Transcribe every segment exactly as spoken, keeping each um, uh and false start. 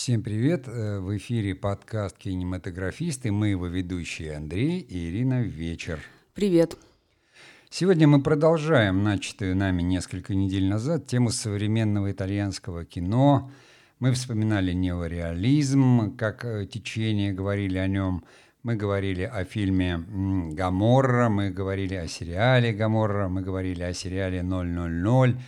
Всем привет! В эфире подкаст «Кинематографисты». Мы его ведущие Андрей и Ирина. Вечер. Привет. Сегодня мы продолжаем начатую нами несколько недель назад тему современного итальянского кино. Мы вспоминали неореализм, как течение, говорили о нем. Мы говорили о фильме «Гоморра», мы говорили о сериале «Гоморра», мы говорили о сериале ноль ноль ноль.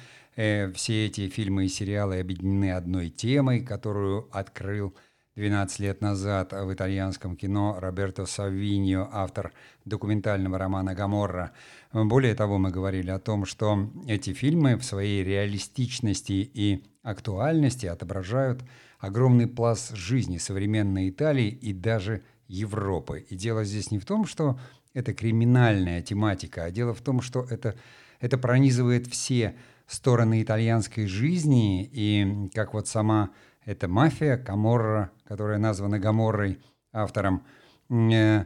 Все эти фильмы и сериалы объединены одной темой, которую открыл двенадцать лет назад в итальянском кино Роберто Савиньо, автор документального романа «Гоморра». Более того, мы говорили о том, что эти фильмы в своей реалистичности и актуальности отображают огромный пласт жизни современной Италии и даже Европы. И дело здесь не в том, что это криминальная тематика, а дело в том, что это, это пронизывает все стороны итальянской жизни, и как вот сама эта мафия, Каморра, которая названа Гоморрой автором, э,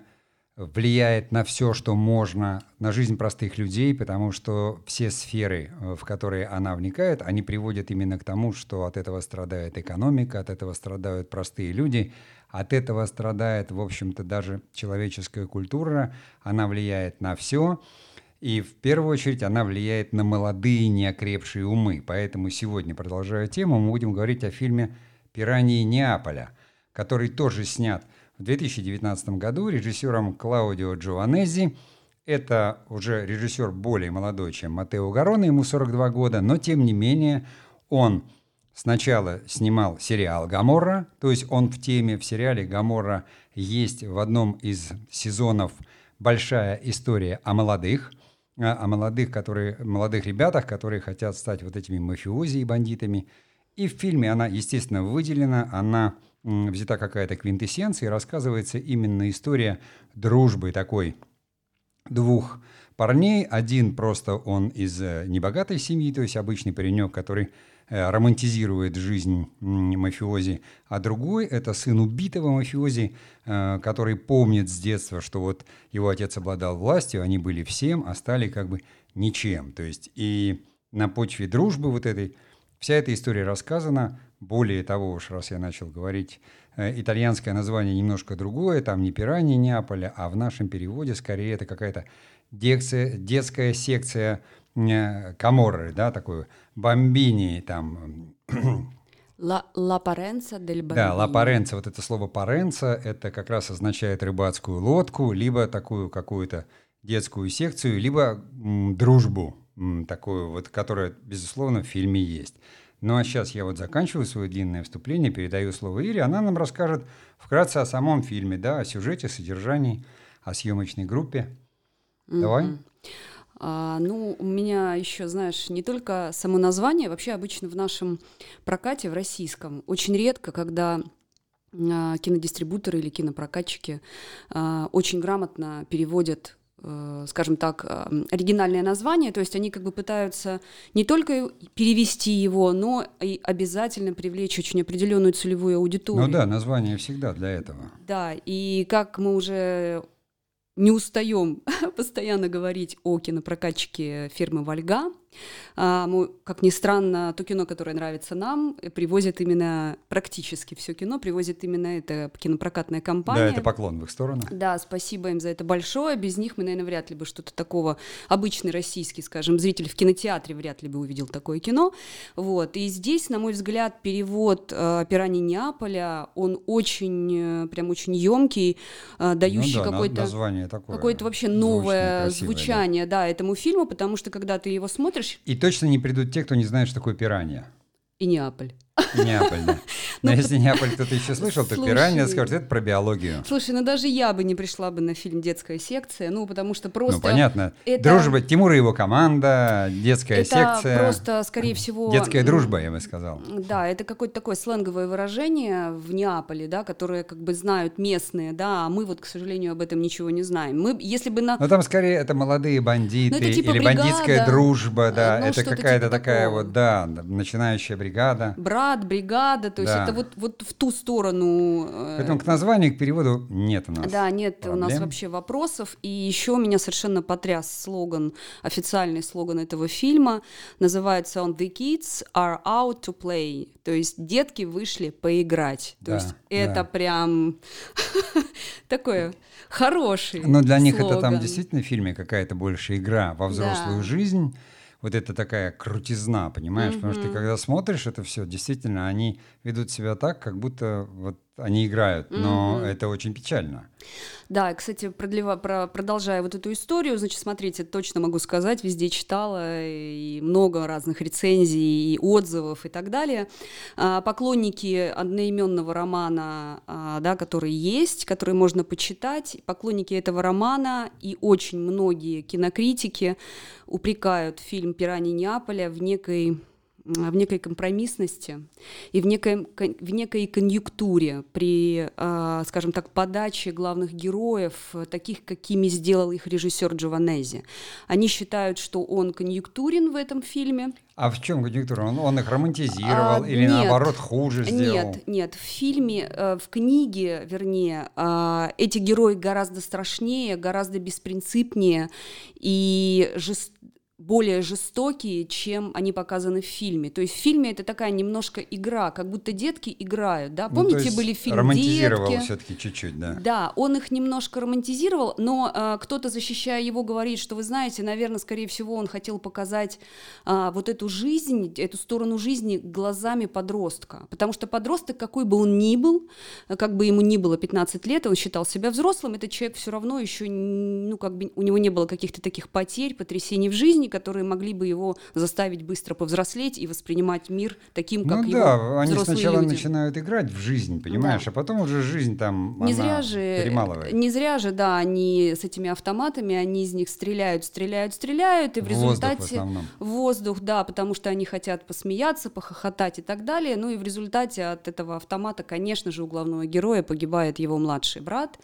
влияет на все, что можно, на жизнь простых людей, потому что все сферы, в которые она вникает, они приводят именно к тому, что от этого страдает экономика, от этого страдают простые люди, от этого страдает, в общем-то, даже человеческая культура, она влияет на все. И в первую очередь она влияет на молодые неокрепшие умы. Поэтому сегодня, продолжая тему, мы будем говорить о фильме «Пираньи Неаполя», который тоже снят в две тысячи девятнадцатом году режиссером Клаудио Джованеззи. Это уже режиссер более молодой, чем Маттео Гароне, ему сорок два года, но тем не менее он сначала снимал сериал «Гоморра», то есть он в теме, в сериале «Гоморра» есть в одном из сезонов большая история о молодых, о молодых, которые, молодых ребятах, которые хотят стать вот этими мафиози и бандитами. И в фильме она, естественно, выделена, она м, взята какая-то квинтэссенция, и рассказывается именно история дружбы такой двух парней. Один просто он из небогатой семьи, то есть обычный паренек, который э, романтизирует жизнь м, мафиози, а другой — это сын убитого мафиози, э, который помнит с детства, что вот его отец обладал властью, они были всем, а стали как бы ничем. То есть и на почве дружбы вот этой вся эта история рассказана. Более того, уж раз я начал говорить, э, итальянское название немножко другое, там не «Пираньи Неаполя», а в нашем переводе скорее это какая-то детская, детская секция э, Каморры, да, такой бомбини там. Ла, ла паренца дель бомбини. Да, ла паренца, вот это слово паренца, это как раз означает рыбацкую лодку, либо такую какую-то детскую секцию, либо м, дружбу, м, такую вот, которая, безусловно, в фильме есть. Ну а сейчас я вот заканчиваю свое длинное вступление, передаю слово Ире, она нам расскажет вкратце о самом фильме, да, о сюжете, содержании, о съемочной группе. Mm-hmm. Давай. А, ну, у меня еще, знаешь, не только само название, вообще обычно в нашем прокате, в российском, очень редко, когда а, кинодистрибуторы или кинопрокатчики а, очень грамотно переводят, скажем так, оригинальное название, то есть они как бы пытаются не только перевести его, но и обязательно привлечь очень определенную целевую аудиторию. Ну да, название всегда для этого. Да, и как мы уже не устаем постоянно говорить о кинопрокатчике фирмы «Вольга», мы, как ни странно, то кино, которое нравится нам, привозит именно практически все кино, привозит именно эта кинопрокатная компания. Да, это поклон в их сторону. Да, спасибо им за это большое. Без них мы, наверное, вряд ли бы что-то такого, обычный российский, скажем, зритель в кинотеатре вряд ли бы увидел такое кино. Вот. И здесь, на мой взгляд, перевод э, «Пираньи Неаполя», он очень, э, прям очень емкий, э, дающий ну да, какое-то, название такое, какое-то вообще новое красивое, звучание, да. да, этому фильму, потому что, когда ты его смотришь... И точно не придут те, кто не знает, что такое пиранья. И Неаполь. Неаполь, да. Но ну, если Неаполь кто-то еще слышал, то «Пиранья» скажет, это про биологию. Слушай, ну даже я бы не пришла бы на фильм «Детская секция», ну потому что просто... Ну понятно. Это... Дружба, Тимур и его команда, детская это секция. Это просто, скорее всего... Детская дружба, я бы сказал. Да, это какое-то такое сленговое выражение в Неаполе, да, которое как бы знают местные, да, а мы вот, к сожалению, об этом ничего не знаем. Мы, если бы на... Ну там скорее это молодые бандиты, это типа или бригада, бандитская дружба, да, ну, это какая-то типа такая такого. вот, да, начинающая бригада. Брак брат, бригада, то есть Да. это вот, вот в ту сторону. э, Поэтому к названию, к переводу нет у нас Да, нет у нас проблем. вообще вопросов. И еще меня совершенно потряс слоган, официальный слоган этого фильма. Называется он «The kids are out to play». То есть детки вышли поиграть. То Да, есть это да. прям такое хороший Но для них это там слоган. действительно в фильме какая-то больше игра во взрослую Да. жизнь. Вот это такая крутизна, понимаешь? Потому что ты Мгм. когда смотришь это все, действительно, они ведут себя так, как будто вот они играют. Но Мгм. это очень печально. Да, и, кстати, продлева- про- продолжая вот эту историю, значит, смотрите, точно могу сказать, везде читала и много разных рецензий, и отзывов и так далее. А, Поклонники одноименного романа, а, да, который есть, который можно почитать, поклонники этого романа и очень многие кинокритики упрекают фильм «Пираньи Неаполя» в некой м, в некой компромиссности и в некой, кон- в некой конъюнктуре при, а, скажем так, подаче главных героев, э, таких, какими сделал их режиссер Джованези. Они считают, что он конъюнктурен в этом фильме. А в чем конъюнктура? Он, он их романтизировал А, или нет, наоборот хуже сделал? Нет, нет, в фильме, э, в книге, вернее, а, эти герои гораздо страшнее, гораздо беспринципнее и жестокие, более жестокие, чем они показаны в фильме. То есть в фильме это такая немножко игра, как будто детки играют, да? Ну, то Помните, есть были фильм романтизировал «Детки»? все-таки чуть-чуть, да. Да, он их немножко романтизировал, но а, кто-то, защищая его, говорит, что, вы знаете, наверное, скорее всего, он хотел показать а, вот эту жизнь, эту сторону жизни глазами подростка. Потому что подросток, какой бы он ни был, а, как бы ему ни было пятнадцать лет, он считал себя взрослым, этот человек все равно еще, ну, как бы у него не было каких-то таких потерь, потрясений в жизни, которые могли бы его заставить быстро повзрослеть и воспринимать мир таким, как Ну его да, они взрослые сначала люди. начинают играть в жизнь, понимаешь, Да. а потом уже жизнь там, Не она зря же, перемалывает. не зря же, да, они с этими автоматами, они из них стреляют, стреляют, стреляют, и в, В воздух в результате основном. в воздух, да, потому что они хотят посмеяться, похохотать и так далее. Ну и в результате от этого автомата, конечно же, у главного героя погибает его младший брат,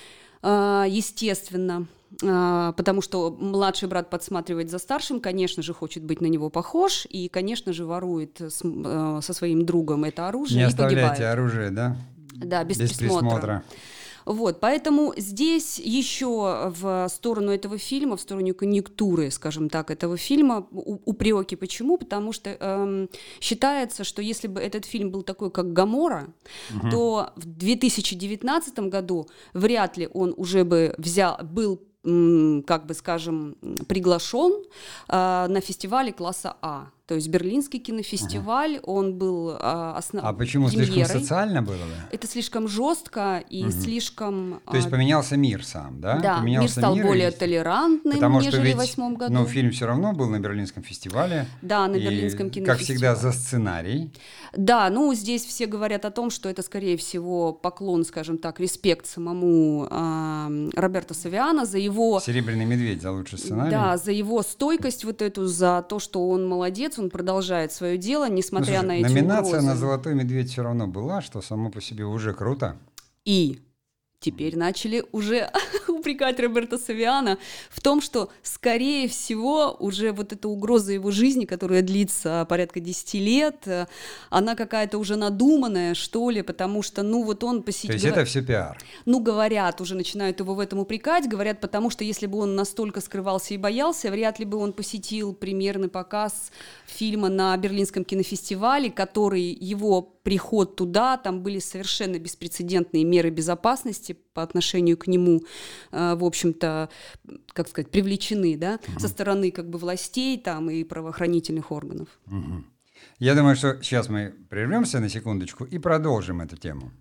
а, естественно. А, Потому что младший брат подсматривает за старшим, конечно же, хочет быть на него похож, и, конечно же, ворует с- э, со своим другом это оружие Не и оставляйте погибает. оружие, да? Да, без, Без присмотра. присмотра. Вот, поэтому здесь еще в сторону этого фильма, в сторону конъюнктуры, скажем так, этого фильма у- упреки. Почему? Потому что эм, считается, что если бы этот фильм был такой, как «Гоморра», то в две тысячи девятнадцатом году вряд ли он уже бы взял, был, м, как бы скажем, м, приглашен э, на фестивале класса А. То есть Берлинский кинофестиваль, он был э, основ... А почему слишком премьерой. социально было? Да? Это слишком жестко и слишком... То есть а, поменялся мир сам, да? да, мир Поменялся стал и- более толерантным, Потому что нежели ведь, в восьмом году. ну, фильм все равно был на Берлинском фестивале. Да, на и, Берлинском как всегда, кинофестивале. за сценарий. Да, ну здесь все говорят о том, что это, скорее всего, поклон, скажем так, респект самому а, Роберто Савиано за его... «Серебряный медведь» за лучший сценарий. Да, за его стойкость вот эту, за то, что он молодец, он продолжает свое дело, Ну, несмотря слушай, на эти номинация угрозы. на «Золотой медведь» все равно была, что само по себе уже круто. И теперь начали уже упрекать Роберто Савиано в том, что, скорее всего, уже вот эта угроза его жизни, которая длится порядка десяти лет, э, она какая-то уже надуманная, что ли, потому что, ну, вот он То посетил... есть это все пиар. Ну, говорят, уже начинают его в этом упрекать, говорят, потому что если бы он настолько скрывался и боялся, вряд ли бы он посетил премьерный показ фильма на Берлинском кинофестивале, который его приход туда, там были совершенно беспрецедентные меры безопасности по отношению к нему, э, в общем-то, как сказать, привлечены, да, Мгм. со стороны как бы властей там и правоохранительных органов. Мгм. Я думаю, что сейчас мы прервемся на секундочку и продолжим эту тему.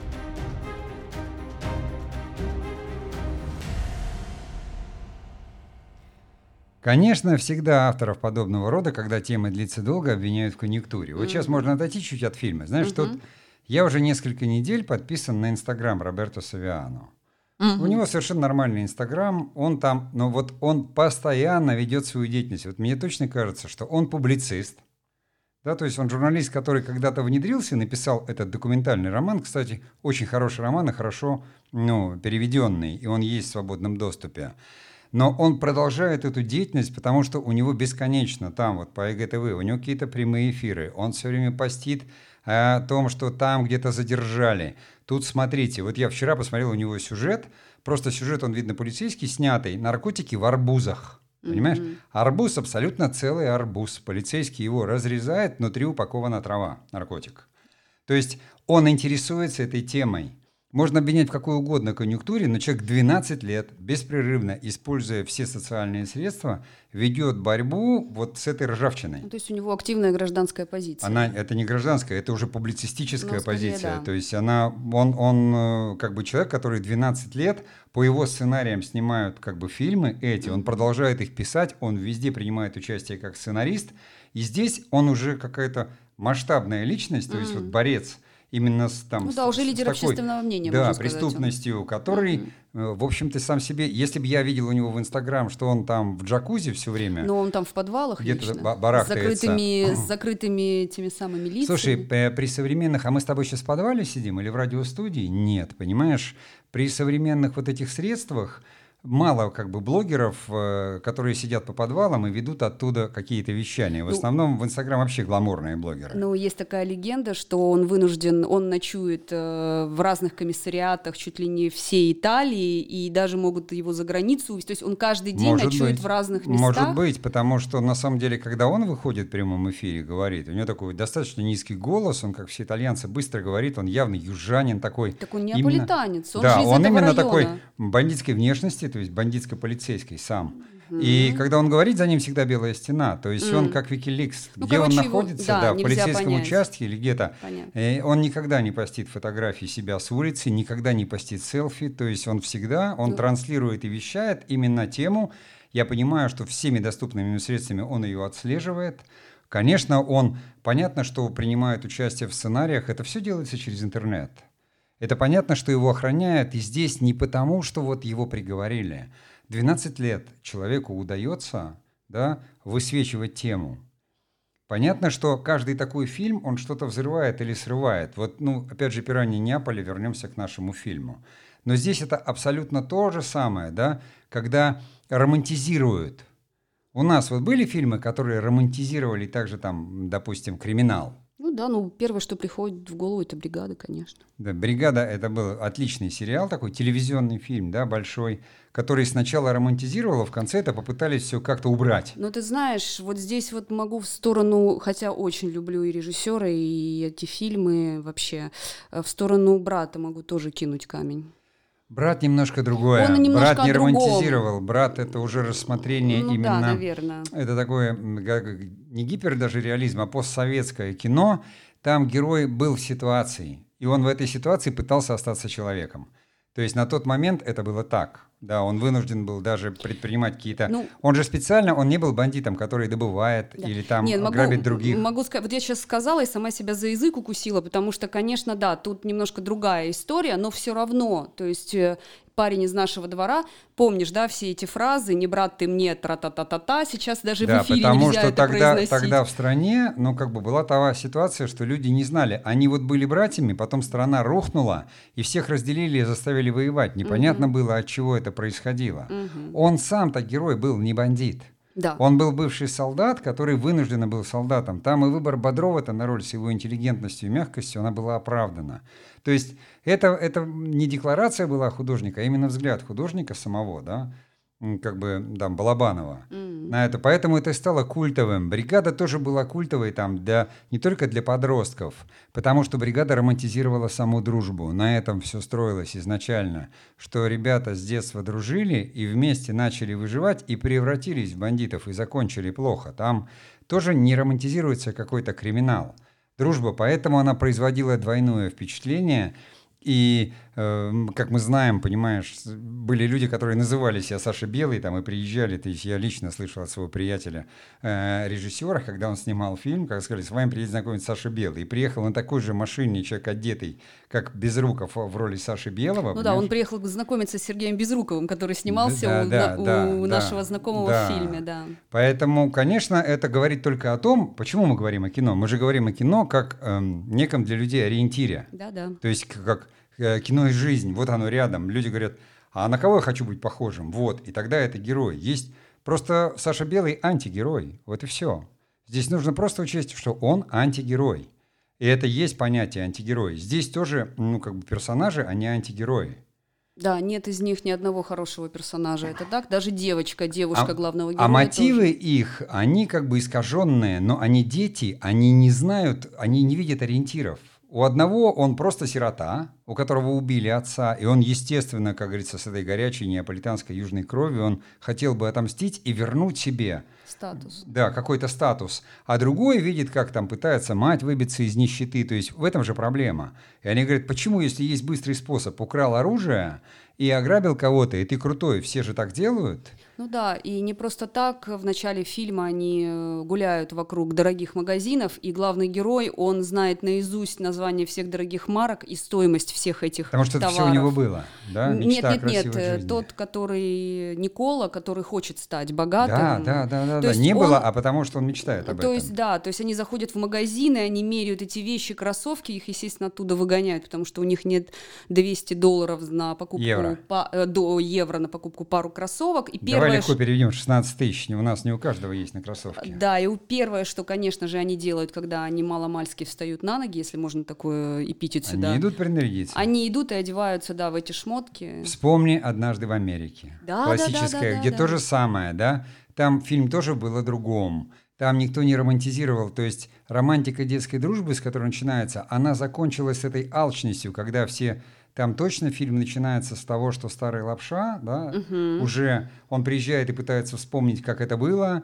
Конечно, всегда авторов подобного рода, когда тема длится долго, обвиняют в конъюнктуре. Вот сейчас Мгм. можно отойти чуть от фильма. Знаешь, тут Мгм. я уже несколько недель подписан на Инстаграм Роберто Савиано. У Мгм. него совершенно нормальный Инстаграм, он там, но вот он постоянно ведет свою деятельность. Вот мне точно кажется, что он публицист, да, то есть он журналист, который когда-то внедрился, написал этот документальный роман, кстати, очень хороший роман и хорошо, ну, переведенный, и он есть в свободном доступе. но он продолжает эту деятельность, потому что у него бесконечно там, вот по ИГТВ, у него какие-то прямые эфиры, он все время постит о том, что там где-то задержали. Тут смотрите, вот я вчера посмотрел у него сюжет, просто сюжет, он, видно, полицейский, снятый, наркотики в арбузах. Понимаешь? Mm-hmm. Арбуз абсолютно целый арбуз. Полицейский его разрезает, внутри упакована трава, наркотик. То есть он интересуется этой темой. Можно обвинять в какой угодно конъюнктуре, но человек двенадцать лет, беспрерывно, используя все социальные средства, ведет борьбу вот с этой ржавчиной. Ну, то есть у него активная гражданская позиция. Она, это не гражданская, это уже публицистическая ну, скорее, позиция. Да. То есть она, он, он как бы человек, который двенадцать лет, по его сценариям снимают как бы фильмы эти, mm-hmm. он продолжает их писать, он везде принимает участие как сценарист, и здесь он уже какая-то масштабная личность, то mm-hmm. есть вот борец, именно с, там, ну да, с, уже лидер такой, общественного мнения, да, можно сказать. преступностью, который, mm-hmm. в общем-то, сам себе... Если бы я видел у него в Инстаграм, что он там в джакузи все время... Но он там в подвалах где-то лично, барахтается. С закрытыми, с закрытыми теми самыми лицами. Слушай, при современных... А мы с тобой сейчас в подвале сидим или в радиостудии? Нет, понимаешь? При современных вот этих средствах мало как бы блогеров, которые сидят по подвалам и ведут оттуда какие-то вещания. В основном ну, в Инстаграм вообще гламурные блогеры. Ну, есть такая легенда, что он вынужден, он ночует э, в разных комиссариатах чуть ли не всей Италии, и даже могут его за границу увезти. То есть он каждый день может ночует быть, в разных местах. Может быть, потому что на самом деле, когда он выходит в прямом эфире, говорит, у него такой достаточно низкий голос, он, как все итальянцы, быстро говорит, он явно южанин такой. Так он неаполитанец, именно, он да, же из он этого именно района. Такой бандитской внешности, то есть бандитско-полицейский сам. Mm-hmm. И когда он говорит, за ним всегда белая стена. То есть mm. он как Wikileaks, ну, где короче, он находится, его, да, да, в полицейском понять. участке или где-то. И он никогда не постит фотографии себя с улицы, никогда не постит селфи. То есть он всегда, он mm. транслирует и вещает именно тему. Я понимаю, что всеми доступными средствами он ее отслеживает. Конечно, он, понятно, что принимает участие в сценариях, это все делается через интернет. Это понятно, что его охраняют, и здесь не потому, что вот его приговорили. двенадцать лет человеку удается, да, высвечивать тему. Понятно, что каждый такой фильм, он что-то взрывает или срывает. Вот, ну, опять же, «Пираньи Неаполя», вернемся к нашему фильму. Но здесь это абсолютно то же самое, да, когда романтизируют. У нас вот были фильмы, которые романтизировали также там, допустим, криминал. Ну да, ну первое, что приходит в голову, это «Бригада», конечно. Да, «Бригада» — это был отличный сериал, такой телевизионный фильм, да, большой, который сначала романтизировал, а в конце это попытались все как-то убрать. Ну ты знаешь, вот здесь вот могу в сторону, хотя очень люблю и режиссера, и эти фильмы вообще, в сторону «Брата» могу тоже кинуть камень. «Брат» немножко другое. Он немножко «Брат» не другом. романтизировал. «Брат» — это уже рассмотрение ну, именно... Да, наверное. Это такое, не гипер даже реализм, а постсоветское кино. Там герой был в ситуации, и он в этой ситуации пытался остаться человеком. То есть на тот момент это было так. Да, он вынужден был даже предпринимать какие-то... Ну, он же специально, он не был бандитом, который добывает да. или там Нет, грабит могу, других. Могу сказать, вот я сейчас сказала и сама себя за язык укусила, потому что, конечно, да, тут немножко другая история, но все равно, то есть парень из нашего двора, помнишь, да, все эти фразы, не брат ты мне, тра-та-та-та-та, сейчас даже да, в эфире потому нельзя что это тогда, произносить. тогда в стране, ну, как бы была та ситуация, что люди не знали. Они вот были братьями, потом страна рухнула, и всех разделили и заставили воевать. Непонятно угу. было, от чего это происходило. Угу. Он сам-то герой был не бандит. Да. Он был бывший солдат, который вынужденно был солдатом. Там и выбор Бодрова-то на роль с его интеллигентностью и мягкостью, она была оправдана. То есть это, это не декларация была художника, а именно взгляд художника самого, да, как бы, там, Балабанова mm. на это. Поэтому это и стало культовым. «Бригада» тоже была культовой там для, не только для подростков, потому что «Бригада» романтизировала саму дружбу. На этом все строилось изначально, что ребята с детства дружили и вместе начали выживать и превратились в бандитов и закончили плохо. Там тоже не романтизируется какой-то криминал. Дружба, поэтому она производила двойное впечатление. И, э, как мы знаем, понимаешь, были люди, которые называли себя Саша Белый, там, и приезжали, то есть я лично слышал от своего приятеля, э, режиссера, когда он снимал фильм, как сказали, с вами приедет знакомиться Саша Белый. И приехал на такой же машине человек одетый, как Безруков в роли Саши Белого. Ну понимаешь? Да, он приехал знакомиться с Сергеем Безруковым, который снимался да, у, да, на, да, у да, нашего знакомого да. в фильме, да. Поэтому, конечно, это говорит только о том, почему мы говорим о кино. Мы же говорим о кино как э, неком для людей ориентире. Да, да. То есть как... кино и жизнь, вот оно рядом. Люди говорят, А на кого я хочу быть похожим? Вот, и тогда это герой. Есть просто Саша Белый антигерой, вот и все. Здесь нужно просто учесть, что он антигерой. И это есть понятие антигерой. Здесь тоже, ну, как бы персонажи, они антигерои. Да, нет из них ни одного хорошего персонажа. Это так, даже девочка, девушка А, главного героя. а мотивы тоже. их, они как бы искаженные, но они дети, они не знают, они не видят ориентиров. У одного он просто сирота, у которого убили отца, и он, естественно, как говорится, с этой горячей неаполитанской южной кровью, он хотел бы отомстить и вернуть себе Статус. Да, какой-то статус. А другой видит, как там пытается мать выбиться из нищеты. То есть в этом же проблема. И они говорят, почему, если есть быстрый способ, украл оружие и ограбил кого-то, и ты крутой, все же так делают? Ну да, и не просто так в начале фильма они э, гуляют вокруг дорогих магазинов, и главный герой, он знает наизусть название всех дорогих марок и стоимость всех этих Потому что товаров. это все у него было, да? Нет, Мечта нет, о красивой нет, э, жизни. тот, который Никола, который хочет стать богатым. Да, да, да, да, То да. есть Не он- было, а потому что он мечтает об То этом. есть, да, то есть они заходят в магазины, они меряют эти вещи, кроссовки, их, естественно, оттуда выгоняют, потому что у них нет двести долларов на покупку, Евро. па- э, до евро на покупку пару кроссовок. И Давай первое, легко ш- переведем, шестнадцать тысяч. У нас не у каждого есть на кроссовки. Да, и у- первое, что, конечно же, они делают, когда они маломальски встают на ноги, если можно такое эпитет Они сюда. идут принарядиться. Они идут и одеваются, да, в эти шмотки. Вспомни «Однажды в Америке». Да, Классическая, да, да, да, где да, то да. же самое, да? Там фильм тоже был о другом. Там никто не романтизировал. То есть романтика детской дружбы, с которой начинается, она закончилась с этой алчностью, когда все... Там точно фильм начинается с того, что старый лапша, да, Мгм. уже он приезжает и пытается вспомнить, как это было.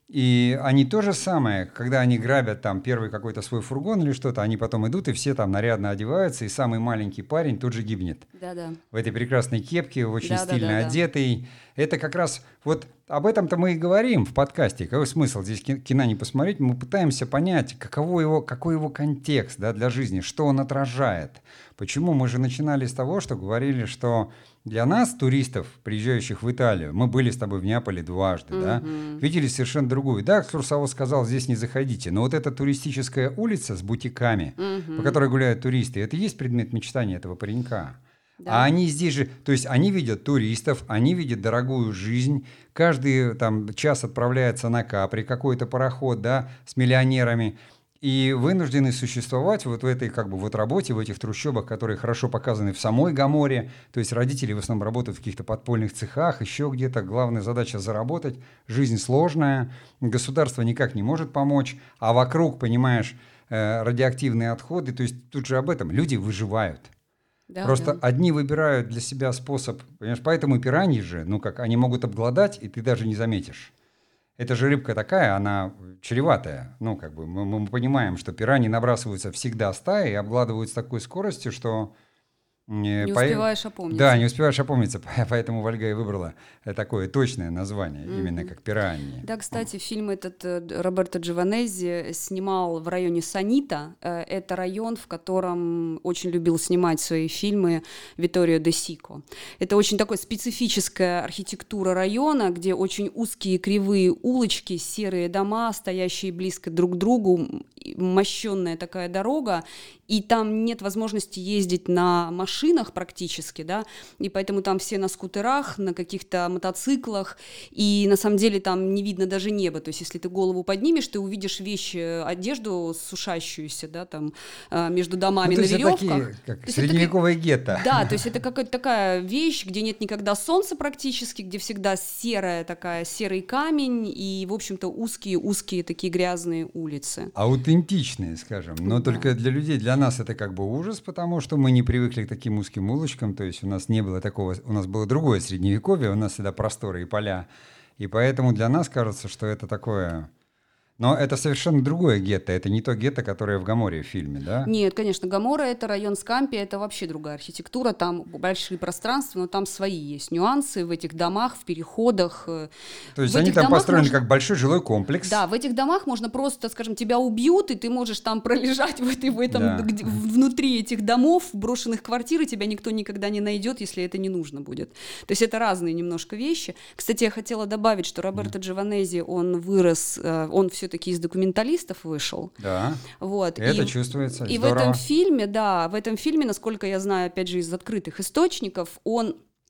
И они то же самое, когда они грабят там первый какой-то свой фургон или что-то, они потом идут и все там нарядно одеваются, и самый маленький парень тут же гибнет Да-да. в этой прекрасной кепке, очень Да, да, стильно да, да. одетый. Это как раз вот об этом-то мы и говорим в подкасте. Какой смысл здесь ки- кино не посмотреть? Мы пытаемся понять, каково его, какой его контекст, да, для жизни, что он отражает. Почему? Мы же начинали с того, что говорили, что для нас, туристов, приезжающих в Италию, мы были с тобой в Неаполе дважды, да, Мгм. видели совершенно другую. Да, экскурсовод сказал, здесь не заходите, но вот эта туристическая улица с бутиками, Мгм. по которой гуляют туристы, это и есть предмет мечтания этого паренька. Да. А они здесь же, то есть они видят туристов, они видят дорогую жизнь, каждый там час отправляется на Капри, какой-то пароход, да, с миллионерами, и вынуждены существовать вот в этой как бы вот работе, в этих трущобах, которые хорошо показаны в самой Гоморе, то есть родители в основном работают в каких-то подпольных цехах, еще где-то, главная задача заработать, жизнь сложная, государство никак не может помочь, а вокруг, понимаешь, э, радиоактивные отходы, то есть тут же об этом, люди выживают. Да, Просто да. одни выбирают для себя способ, понимаешь, поэтому пираньи же, ну как, они могут обглодать, и ты даже не заметишь. Эта же рыбка такая, она чреватая. Ну, как бы мы, мы понимаем, что пираньи набрасываются всегда стаей и обгладывают с такой скоростью, что... э, Не по- успеваешь опомниться. Да, не успеваешь опомниться, поэтому Вольга и выбрала э, такое точное название, именно Мгм. как пираньи. Да, кстати, фильм этот э, Д- Роберто Джованеззи снимал в районе Санита. Э, Это район, в котором очень любил снимать свои фильмы Витторио де Сико. Это очень такая специфическая архитектура района, где очень узкие кривые улочки, серые дома, стоящие близко друг к другу, м, и мощенная такая дорога, и там нет возможности ездить на машинах практически, да, и поэтому там все на скутерах, на каких-то мотоциклах, и на самом деле там не видно даже неба, то есть если ты голову поднимешь, ты увидишь вещи, одежду сушащуюся, да, там э, между домами Ну, то на есть это веревках. такие, как То есть это средневековое гетто. Да, то есть это какая-то такая вещь, где нет никогда солнца практически, где всегда серая такая, серый камень и, в общем-то, узкие-узкие такие грязные улицы. Аутентичные, скажем, но Да. только для людей, для нас это как бы ужас, потому что мы не привыкли к таким узким улочкам, то есть у нас не было такого, у нас было другое средневековье, у нас всегда просторы и поля, и поэтому для нас кажется, что это такое... Но это совершенно другое гетто, это не то гетто, которое в Гоморе в фильме, да? Нет, конечно, Гомора — это район Скампи, это вообще другая архитектура, там большие пространства, но там свои есть нюансы в этих домах, в переходах. э. То есть В они этих там домах построены можно- как большой жилой комплекс. Да, в этих домах можно просто, скажем, тебя убьют, и ты можешь там пролежать в, этой, в этом, Да. где- внутри этих домов, брошенных квартир, и тебя никто никогда не найдет, если это не нужно будет. То есть это разные немножко вещи. Кстати, я хотела добавить, что Роберто Джованеззи, он вырос, э, он все-таки из документалистов вышел. Да, Вот. это и, чувствуется, И в здорово. этом фильме, да, в этом фильме, насколько я знаю, опять же, из открытых источников, он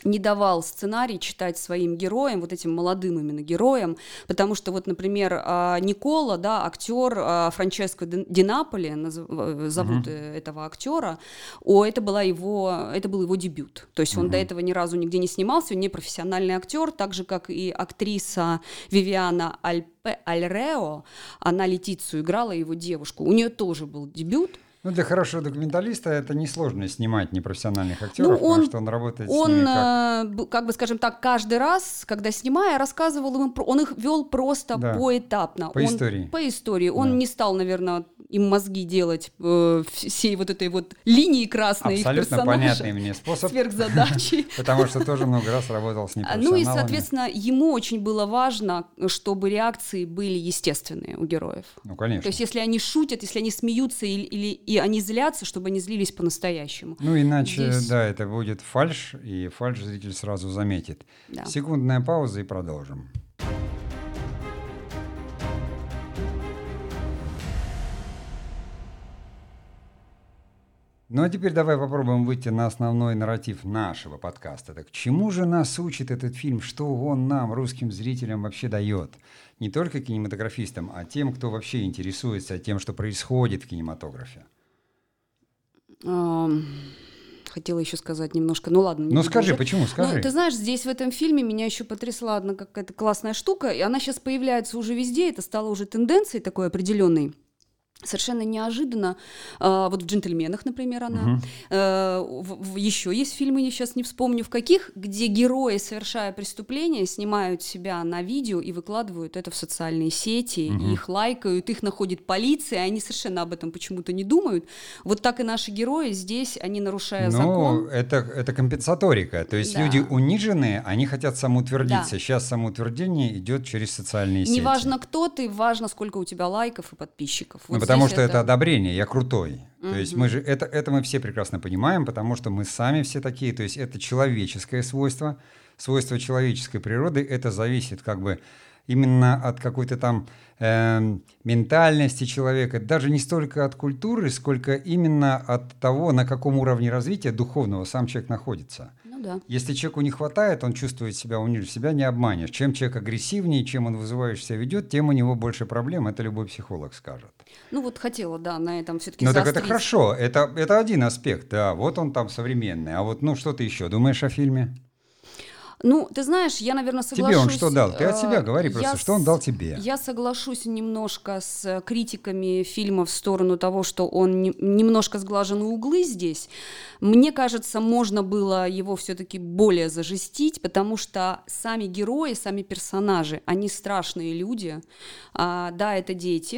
не давал сценарий читать своим героям, вот этим молодым именно героям, потому что вот, например, Никола, да, актер Франческо Ди Наполи, зовут uh-huh. этого актера, о, это, была его, это был его дебют, то есть он uh-huh. до этого ни разу нигде не снимался, он не профессиональный актер, так же, как и актриса Вивиана Альпе, Альрео, она Летицию играла, его девушку, у нее тоже был дебют. Ну, для хорошего документалиста это несложно снимать непрофессиональных актеров, ну, он, потому что он работает он, с ними как... Он, как бы, скажем так, каждый раз, когда снимая, рассказывал им, он их вел просто да. поэтапно. По он, истории. По истории. Да. Он не стал, наверное, им мозги делать э, всей вот этой вот линии красной их персонажа. Абсолютно понятный мне способ. Сверхзадачи. Потому что тоже много раз работал с непрофессионалами. Ну и, соответственно, ему очень было важно, чтобы реакции были естественные у героев. Ну, конечно. То есть если они шутят, если они смеются или, или и они злятся, чтобы они злились по-настоящему. Ну, иначе, Здесь... да, это будет фальшь, и фальшь зритель сразу заметит. Да. Секундная пауза и продолжим. Ну а теперь давай попробуем выйти на основной нарратив нашего подкаста. Так к чему же нас учит этот фильм? Что он нам, русским зрителям, вообще дает? Не только кинематографистам, а тем, кто вообще интересуется тем, что происходит в кинематографе. Хотела еще сказать немножко, ну ладно. Ну скажи, уже. Почему, скажи. Ну, ты знаешь, здесь в этом фильме меня еще потрясла одна какая-то классная штука, и она сейчас появляется уже везде, это стало уже тенденцией такой определенной. Совершенно неожиданно, э, вот в «Джентльменах», например, она. Uh-huh. Э, в, в, еще есть фильмы, я сейчас не вспомню в каких, где герои, совершая преступления, снимают себя на видео и выкладывают это в социальные сети, uh-huh. и их лайкают, их находит полиция, и они совершенно об этом почему-то не думают. Вот так и наши герои здесь, они, нарушая ну, закон... это, это компенсаторика, то есть да. люди униженные, они хотят самоутвердиться. Да. Сейчас самоутверждение идет через социальные сети. Неважно, кто ты, важно, сколько у тебя лайков и подписчиков. Вот Потому что это... это одобрение, я крутой. Uh-huh. То есть мы же это, это мы все прекрасно понимаем, потому что мы сами все такие. То есть это человеческое свойство, свойство человеческой природы. Это зависит как бы именно от какой-то там э, ментальности человека, даже не столько от культуры, сколько именно от того, на каком уровне развития духовного сам человек находится. Ну да. Если человеку не хватает, он чувствует себя унижен, себя не обманешь. Чем человек агрессивнее, чем он вызывающе себя ведет, тем у него больше проблем. Это любой психолог скажет. Ну вот хотела, да, на этом все-таки Ну заострить. так это хорошо, это, это один аспект, да, вот он там современный. А вот, ну, что ты еще думаешь о фильме? Ну, ты знаешь, я, наверное, соглашусь... Тебе он что дал? Ты от себя говори просто, я что он дал тебе. Я соглашусь немножко с критиками фильма в сторону того, что он не, немножко сглажены углы здесь. Мне кажется, можно было его все-таки более зажестить, потому что сами герои, сами персонажи, они страшные люди. А, да, это дети,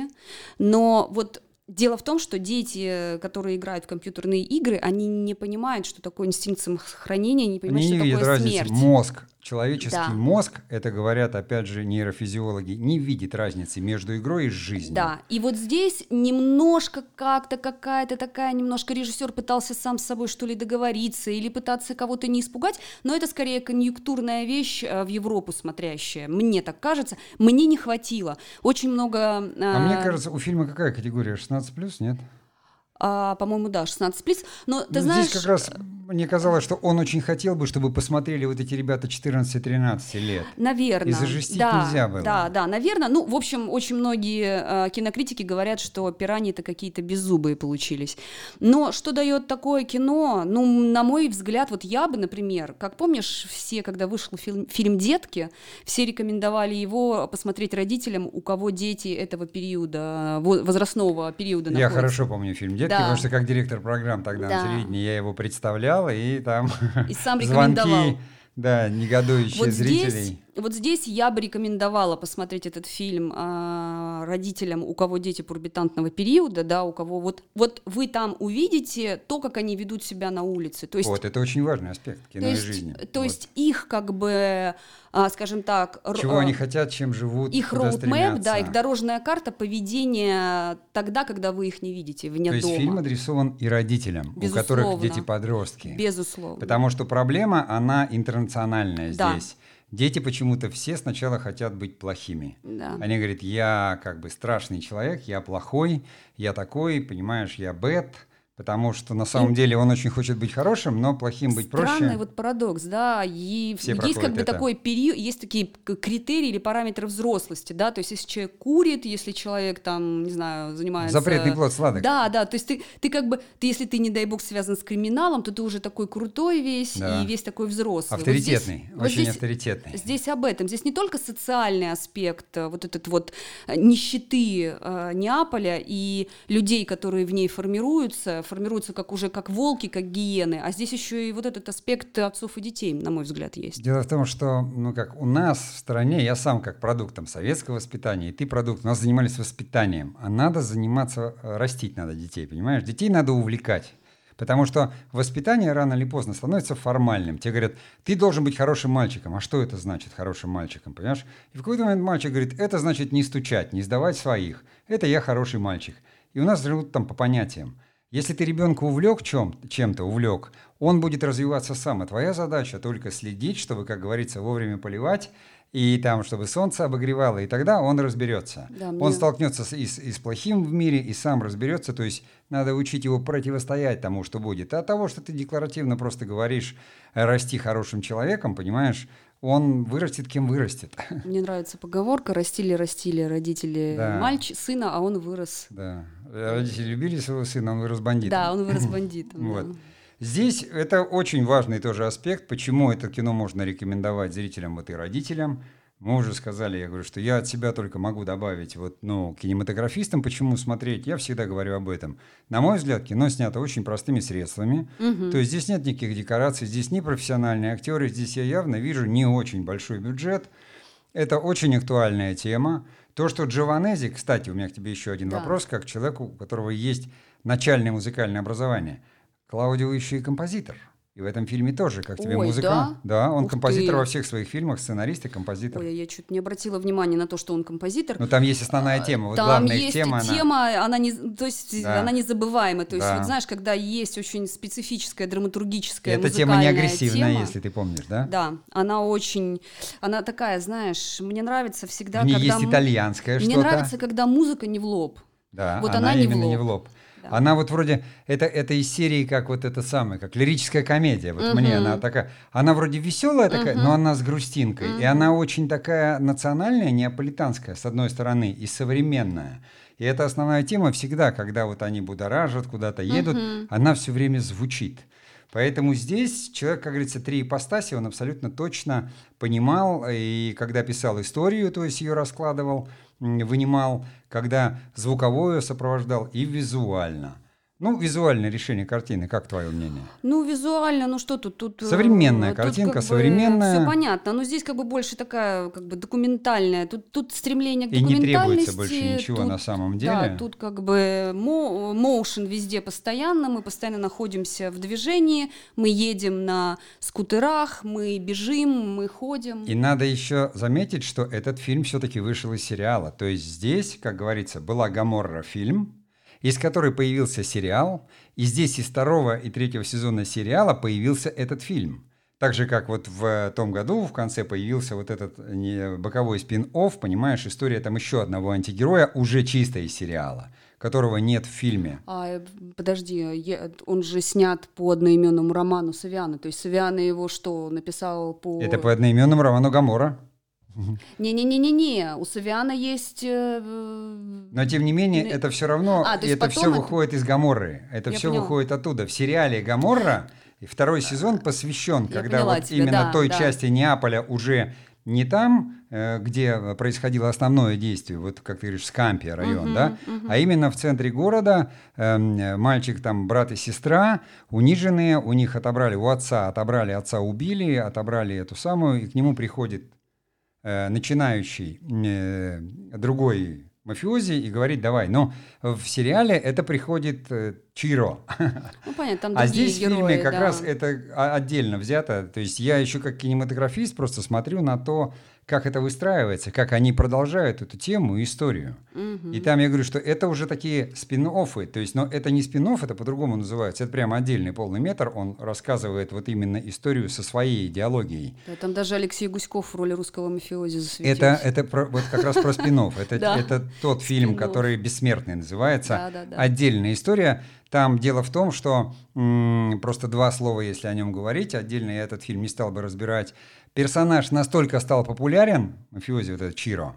но вот... Дело в том, что дети, которые играют в компьютерные игры, они не понимают, что такое инстинкт самосохранения, не понимают, они что не такое разницы. смерть. Мозг, человеческий да. мозг, это говорят, опять же, нейрофизиологи, не видит разницы между игрой и жизнью. Да, и вот здесь немножко как-то какая-то такая, немножко режиссер пытался сам с собой что ли договориться или пытаться кого-то не испугать, но это скорее конъюнктурная вещь в Европу смотрящая, мне так кажется, мне не хватило. Очень много... А, а мне кажется, у фильма какая категория? шестнадцать плюс, нет? А, по-моему, да, шестнадцать плюс. Но ты ну, знаешь... Здесь как раз мне казалось, что он очень хотел бы, чтобы посмотрели вот эти ребята четырнадцать-тринадцать лет. Наверное. И зажестить да, нельзя было. Да, да, наверное. Ну, в общем, очень многие э, кинокритики говорят, что пираньи-то какие-то беззубые получились. Но что дает такое кино? Ну, на мой взгляд, вот я бы, например, как помнишь, все, когда вышел фильм, фильм «Детки», все рекомендовали его посмотреть родителям, у кого дети этого периода, возрастного периода находятся. Я хорошо помню фильм «Детки», да. потому что как директор программ тогда да. на телевидении я его представлял, и там и сам звонки, да, негодующие вот зрителей. Здесь, вот здесь я бы рекомендовала посмотреть этот фильм э, родителям, у кого дети пубертатного периода, да, у кого вот, вот вы там увидите то, как они ведут себя на улице. То есть, вот, это очень важный аспект кино и жизни. То вот. есть их как бы, а, скажем так... Чего р- они хотят, чем живут, их роудмэп, да, их дорожная карта поведения тогда, когда вы их не видите, вне дома. То есть фильм адресован и родителям, безусловно. У которых дети-подростки. Безусловно. Потому что проблема, она интернациональная да. здесь. Дети почему-то все сначала хотят быть плохими. Да. Они говорят, я как бы страшный человек, я плохой, я такой, понимаешь, я бэд, Потому что на самом и... деле он очень хочет быть хорошим, но плохим быть Странный проще. Странный вот парадокс, да, и Все есть как бы это. такой период, есть такие критерии или параметры взрослости, да, то есть если человек курит, если человек там, не знаю, занимается... Запретный плод сладок. Да, да, то есть ты, ты как бы, ты, если ты, не дай бог, связан с криминалом, то ты уже такой крутой весь, да. и весь такой взрослый. Авторитетный, вот здесь, очень вот здесь, авторитетный. Здесь об этом, здесь не только социальный аспект, вот этот вот нищеты э, Неаполя и людей, которые в ней формируются, формируются как уже как волки, как гиены, а здесь еще и вот этот аспект отцов и детей, на мой взгляд, есть. Дело в том, что, ну, как у нас в стране, я сам как продукт там, советского воспитания, и ты продукт, у нас занимались воспитанием, а надо заниматься, растить надо детей, понимаешь? Детей надо увлекать. Потому что воспитание рано или поздно становится формальным. Тебе говорят, ты должен быть хорошим мальчиком. А что это значит хорошим мальчиком, понимаешь? И в какой-то момент мальчик говорит, это значит не стучать, не сдавать своих. Это я хороший мальчик. И у нас живут там по понятиям. Если ты ребенка увлек чем, чем-то, увлек, он будет развиваться сам. А твоя задача только следить, чтобы, как говорится, вовремя поливать, и там, чтобы солнце обогревало, и тогда он разберется. Да, он мне... столкнется с, и, с, и с плохим в мире, и сам разберется. То есть надо учить его противостоять тому, что будет. А от того, что ты декларативно просто говоришь, расти хорошим человеком, понимаешь, он вырастет, кем вырастет. Мне нравится поговорка «растили-растили родители да. мальчика, сына, а он вырос». Да. Родители любили своего сына, он вырос бандитом. Да, он вырос бандитом. Вот. Да. Здесь это очень важный тоже аспект, почему это кино можно рекомендовать зрителям вот и родителям. Мы уже сказали, я говорю, что я от себя только могу добавить вот, ну, кинематографистам, почему смотреть, я всегда говорю об этом. На мой взгляд, кино снято очень простыми средствами, Угу. то есть здесь нет никаких декораций, здесь не профессиональные актеры, здесь я явно вижу не очень большой бюджет. Это очень актуальная тема. То, что Джованези, кстати, у меня к тебе еще один да. вопрос, как человеку, у которого есть начальное музыкальное образование. Клаудио еще и композитор. И в этом фильме тоже, как тебе Ой, музыка. да? Да, он Ух композитор ты. во всех своих фильмах, сценарист и композитор. Ой, я чуть не обратила внимания на то, что он композитор. Но там есть основная тема. Вот там главная есть тема, тема, она... она, не, то есть, Да. она незабываемая. То есть, Да. вот знаешь, когда есть очень специфическая драматургическая Эта тема музыкальная не агрессивная, тема, если ты помнишь, да? Да, она очень, она такая, знаешь, мне нравится всегда, В ней когда... есть итальянское Мне что-то. нравится, когда музыка не в лоб. Да, Вот она, она не именно в лоб. не в лоб. Да. Она вот вроде, это, это из серии, как вот это самое, как лирическая комедия. Вот Мгм. мне она такая, она вроде веселая такая, Мгм. но она с грустинкой. И Мгм. она очень такая национальная, неаполитанская, с одной стороны, и современная. И это основная тема всегда, когда вот они будоражат, куда-то едут, Мгм. она все время звучит. Поэтому здесь человек, как говорится, три ипостаси, он абсолютно точно понимал, и когда писал историю, то есть ее раскладывал, м, вынимал, когда звуковое сопровождал и визуально. Ну, визуальное решение картины, как твое мнение? Ну, визуально, ну что тут? тут Современная тут картинка, как бы современная. Все понятно, но здесь как бы больше такая как бы документальная. Тут, тут стремление к И не документальности. требуется больше ничего тут, на самом деле. Да, тут как бы мо- моушен везде постоянно, мы постоянно находимся в движении, мы едем на скутерах, мы бежим, мы ходим. И надо еще заметить, что этот фильм все-таки вышел из сериала. То есть здесь, как говорится, была «Гоморра» фильм, из которой появился сериал, и здесь из второго и третьего сезона сериала появился этот фильм. Так же, как вот в том году в конце появился вот этот не, боковой спин-офф, понимаешь, история там еще одного антигероя, уже чисто из сериала, которого нет в фильме. А, подожди, я- он же снят по одноименному роману Савиана, то есть Савиана его что, написал по... Это по одноименному роману «Гоморра». Не-не-не-не-не, у Савиана есть... э, Но тем не менее, Ну, это все равно, а, то есть это потом все это- выходит из Гоморры, это Я все поняла. выходит оттуда. В сериале «Гоморра» и второй сезон посвящен, Я когда поняла вот тебя, именно да, той да. части Неаполя уже не там, э, где происходило основное действие, вот как ты говоришь, Скампия район, Мгм, да, мгм. а именно в центре города эм, мальчик, там, брат и сестра, униженные, у них отобрали, у отца отобрали, отца убили, отобрали эту самую, и к нему приходит э, начинающий э, другой мафиози и говорит, давай. Но в сериале это приходит э, Чиро. Ну, понятно, там А другие здесь в герои, фильме как да. раз это а- отдельно взято. То есть я еще как кинематографист просто смотрю на то, как это выстраивается, как они продолжают эту тему и историю. Мгм. И там я говорю, что это уже такие спин-оффы, то есть, но это не спин-офф, это по-другому называется, это прямо отдельный полный метр, он рассказывает вот именно историю со своей идеологией. Да, там даже Алексей Гуськов в роли русского мафиози Это, засветился. это про- вот как раз про спин-офф, это, Да. это тот фильм, Спин-офф. который «Бессмертный» называется, Да, да, да. отдельная история. Там дело в том, что м, просто два слова, если о нем говорить, отдельно я этот фильм не стал бы разбирать. Персонаж настолько стал популярен, мафиози, вот этот Чиро,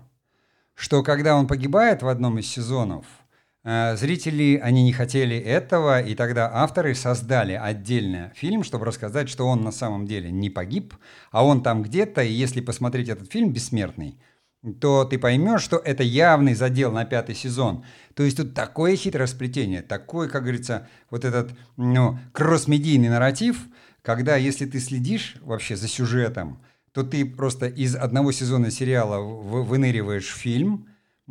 что когда он погибает в одном из сезонов, э, зрители, они не хотели этого, и тогда авторы создали отдельно фильм, чтобы рассказать, что он на самом деле не погиб, а он там где-то, и если посмотреть этот фильм «Бессмертный», то ты поймешь, что это явный задел на пятый сезон. То есть тут такое хитросплетение, такой, как говорится, вот этот ну, кросс-медийный нарратив, когда если ты следишь вообще за сюжетом, то ты просто из одного сезона сериала вы- выныриваешь в фильм,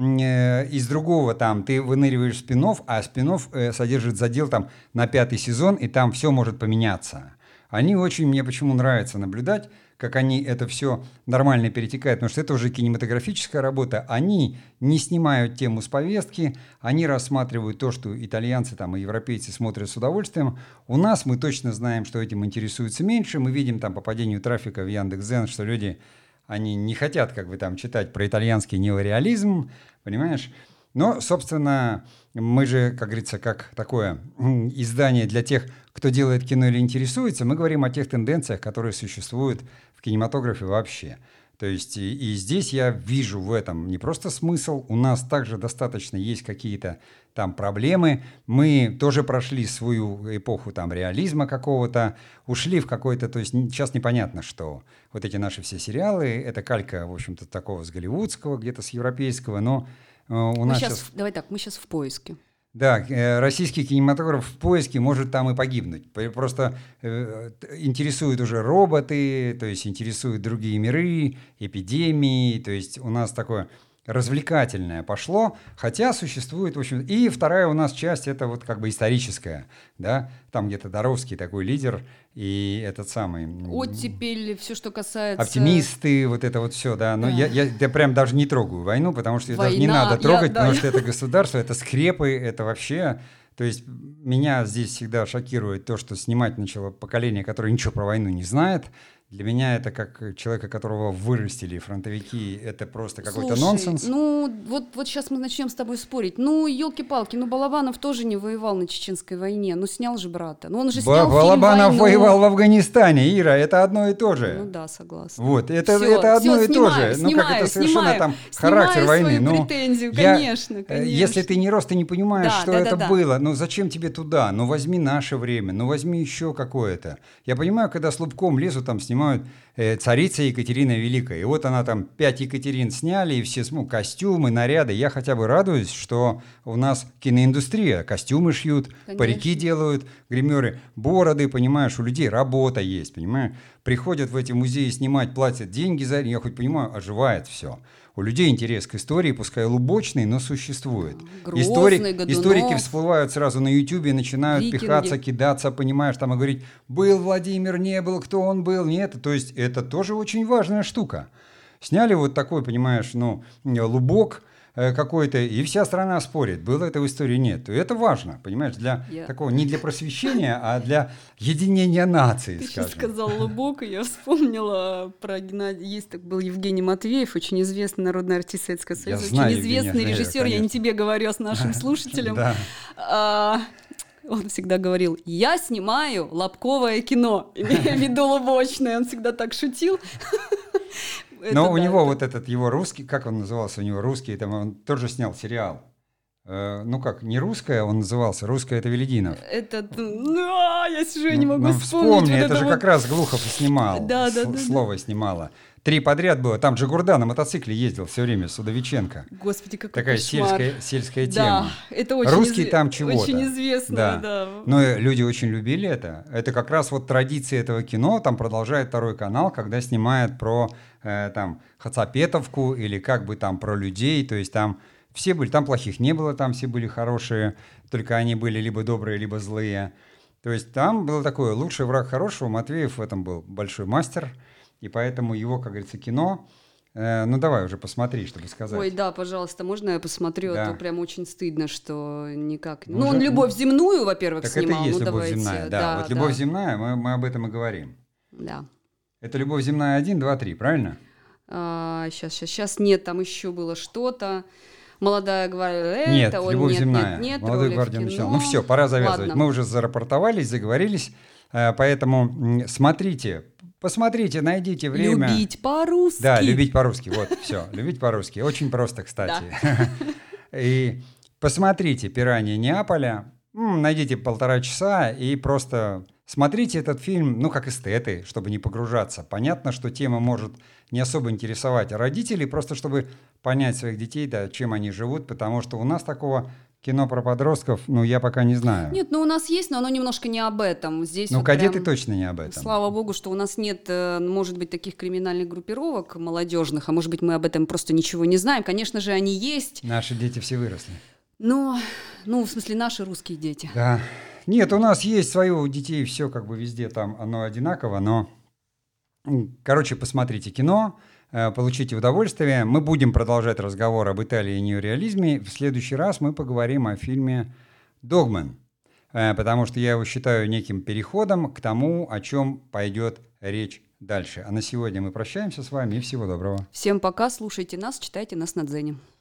э, из другого там ты выныриваешь в спин-офф, а спин-офф э, содержит задел там на пятый сезон, и там все может поменяться. Они очень, мне почему нравится наблюдать, как они это все нормально перетекают, потому что это уже кинематографическая работа. Они не снимают тему с повестки, они рассматривают то, что итальянцы там, и европейцы смотрят с удовольствием. У нас мы точно знаем, что этим интересуются меньше. Мы видим там по падению трафика в Яндекс.Дзен, что люди, они не хотят как бы там читать про итальянский неореализм, понимаешь? Но, собственно, мы же, как говорится, как такое м, издание для тех, кто делает кино или интересуется, мы говорим о тех тенденциях, которые существуют в кинематографе вообще. То есть и, и здесь я вижу в этом не просто смысл, у нас также достаточно есть какие-то там проблемы. Мы тоже прошли свою эпоху там реализма какого-то, ушли в какой-то, то есть н- сейчас непонятно, что вот эти наши все сериалы, это калька, в общем-то, такого с голливудского, где-то с европейского, но э, у Мы нас щас сейчас... в- Давай так, мы сейчас в поиске. Да, э, российский кинематограф в поиске может там и погибнуть. П- Просто э, т- интересуют уже роботы, то есть интересуют другие миры, эпидемии. То есть у нас такое развлекательное пошло, хотя существует, в общем... И вторая у нас часть, это вот как бы историческая, да, там где-то Доровский такой лидер, и этот самый... м, Оттепель, все, что касается... Оптимисты, вот это вот все, да. Но Да. я, я, я прям даже не трогаю войну, потому что ее даже не Война, надо я- трогать, да, потому я- что это государство, это скрепы, это вообще... То есть меня здесь всегда шокирует то, что снимать начало поколение, которое ничего про войну не знает. Для меня это как человека, которого вырастили фронтовики, это просто какой-то Слушай, нонсенс. ну вот, вот сейчас мы начнем с тобой спорить. Ну, елки-палки, ну Балабанов тоже не воевал на Чеченской войне, ну снял же брата. Ну он же Ба- снял фильм Балабанов «Войну». воевал в Афганистане, Ира, это одно и то же. Ну да, согласна. Вот, это, Всё, это одно всё, и то снимаю, же. Ну, как снимаю, это совершенно снимаю, там снимаю характер войны. свою Ну, претензию, я, конечно, э, конечно. Если ты не рос, ты не понимаешь, Да, что да, это да, да. было. Ну, зачем тебе туда? Ну, возьми наше время, ну, возьми еще какое-то. Я понимаю, когда с Лубком лезут, там снимают э, царица Екатерина Великая. И вот она там пять Екатерин сняли, и все ну, костюмы, наряды. Я хотя бы радуюсь, что у нас киноиндустрия. Костюмы шьют, Конечно. парики делают, гримеры, бороды, понимаешь, у людей работа есть, понимаешь. Приходят в эти музеи снимать, платят деньги за это, я хоть понимаю, оживает все. У людей интерес к истории, пускай лубочный, но существует. Грозный, Истори- Годунов. Историки всплывают сразу на Ютубе, начинают Викинги. пихаться, кидаться, понимаешь, там и говорить, был Владимир, не был, кто он был, нет. То есть это тоже очень важная штука. Сняли вот такой, понимаешь, ну, лубок э, какой-то, и вся страна спорит, было это в истории, нет. И это важно, понимаешь, для Я- такого, не для просвещения, а для единения нации, Ты сейчас скажем. сказал Лубок, и я вспомнила про Геннадия. Есть так был Евгений Матвеев, очень известный народный артист Советского Союза, очень знаю известный Евгения Матвеева, режиссер. Я не конечно. тебе говорю, а с нашим слушателям. Да. А, Он всегда говорил: я снимаю лобковое кино, имея в виду лубочное. Он всегда так шутил. Это Но у да, него это- вот этот его русский, как он назывался, у него русский, там он тоже снял сериал. Э, ну как, не русское он назывался, русское это Велидинов. Этот, ну, а, я сижу, я не Ну, могу ну, вспомнить. вспомни, вот это же вот. как раз Глухов и снимал. Да, да, С- да, да. Слово снимала. Три подряд было. Там Джигурда на мотоцикле ездил все время с Удовиченко. Господи, какой Такая кошмар. сельская, сельская Да, тема. это очень, Русский изве- там чего-то. очень известно, Да. да. Но э, люди очень любили это. Это как раз вот традиция этого кино. Там продолжает второй канал, когда снимает про э, там Хацапетовку или как бы там про людей. То есть там все были, там плохих не было, там все были хорошие. Только они были либо добрые, либо злые. То есть там было такое лучший враг хорошего. Матвеев в этом был большой мастер. И поэтому его, как говорится, кино, Э, ну, давай уже посмотри, чтобы сказать. Ой, да, пожалуйста, можно я посмотрю? Да. А то прям очень стыдно, что никак... Ну, Ну, он уже- «Любовь земную», во-первых, Так снимал. это и есть ну, «Любовь давайте. земная», да. Да, Вот «Любовь да, земная», мы, мы об этом и говорим. да. Это «Любовь земная» один, два, три, правильно? А, сейчас, сейчас, сейчас. Нет, там еще было что-то. «Молодая гвардия». Нет, это, «Любовь нет, земная». Нет, нет, «Молодой роли в гвардии кино. начала». Ну все, пора завязывать. Ладно. Мы уже зарапортовались, заговорились. Э, Поэтому м, смотрите, посмотрите, найдите время. Любить по-русски. Да, любить по-русски. Вот, все, любить по-русски. Очень просто, кстати. И посмотрите «Пираньи Неаполя». М, Найдите полтора часа и просто смотрите этот фильм, ну, как эстеты, чтобы не погружаться. Понятно, что тема может не особо интересовать родителей, просто чтобы понять своих детей, да, чем они живут, потому что у нас такого кино про подростков, ну, я пока не знаю. Нет, ну у нас есть, но оно немножко не об этом. Здесь Ну, вот «Кадеты» прям, точно не об этом. слава богу, что у нас нет, э, может быть, таких криминальных группировок молодежных, а может быть, мы об этом просто ничего не знаем. Конечно же, они есть, Наши дети все выросли. но, ну, в смысле, наши русские дети. Да. Нет, у нас есть свое, у детей все как бы везде там оно одинаково, но, м, короче, посмотрите кино, э, получите удовольствие. Мы будем продолжать разговор об Италии и неореализме. В следующий раз мы поговорим о фильме «Догман», э, потому что я его считаю неким переходом к тому, о чем пойдет речь дальше. А на сегодня мы прощаемся с вами и всего доброго. Всем пока, слушайте нас, читайте нас на Дзене.